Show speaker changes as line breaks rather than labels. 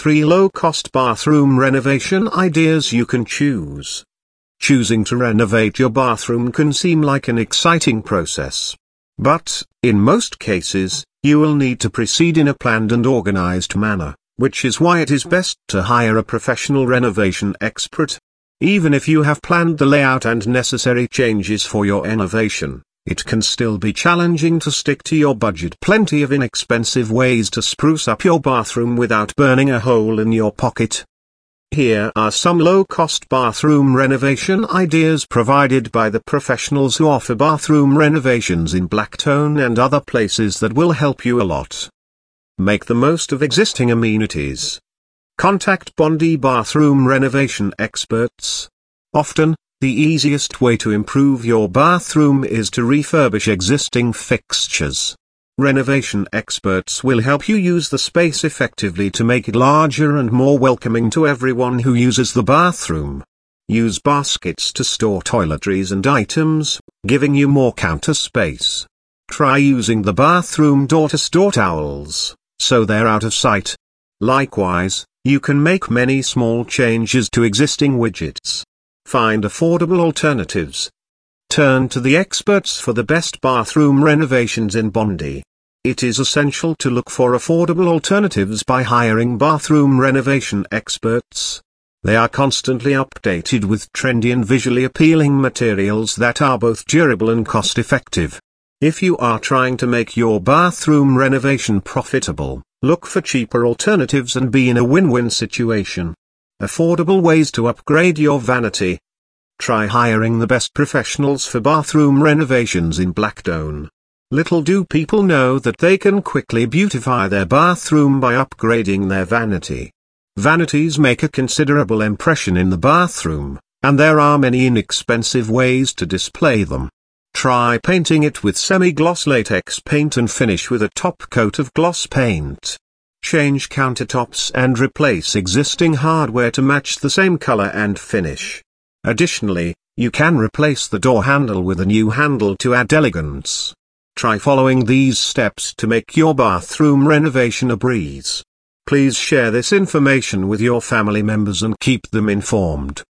3 low-cost bathroom renovation ideas you can choose. Choosing to renovate your bathroom can seem like an exciting process. But, in most cases, you will need to proceed in a planned and organized manner, which is why it is best to hire a professional renovation expert. Even if you have planned the layout and necessary changes for your renovation, it can still be challenging to stick to your budget. Plenty of inexpensive ways to spruce up your bathroom without burning a hole in your pocket. Here are some low-cost bathroom renovation ideas provided by the professionals who offer bathroom renovations in Blackstone and other places that will help you a lot. Make the most of existing amenities. Contact Bondi Bathroom Renovation Experts. Often, the easiest way to improve your bathroom is to refurbish existing fixtures. Renovation experts will help you use the space effectively to make it larger and more welcoming to everyone who uses the bathroom. Use baskets to store toiletries and items, giving you more counter space. Try using the bathroom door to store towels, so they're out of sight. Likewise, you can make many small changes to existing widgets. Find affordable alternatives. Turn to the experts for the best bathroom renovations in Bondi. It is essential to look for affordable alternatives by hiring bathroom renovation experts. They are constantly updated with trendy and visually appealing materials that are both durable and cost-effective. If you are trying to make your bathroom renovation profitable, look for cheaper alternatives and be in a win-win situation. Affordable ways to upgrade your vanity. Try hiring the best professionals for bathroom renovations in Blackstone. Little do people know that they can quickly beautify their bathroom by upgrading their vanity. Vanities make a considerable impression in the bathroom, and there are many inexpensive ways to display them. Try painting it with semi-gloss latex paint and finish with a top coat of gloss paint. Change countertops and replace existing hardware to match the same color and finish. Additionally, you can replace the door handle with a new handle to add elegance. Try following these steps to make your bathroom renovation a breeze. Please share this information with your family members and keep them informed.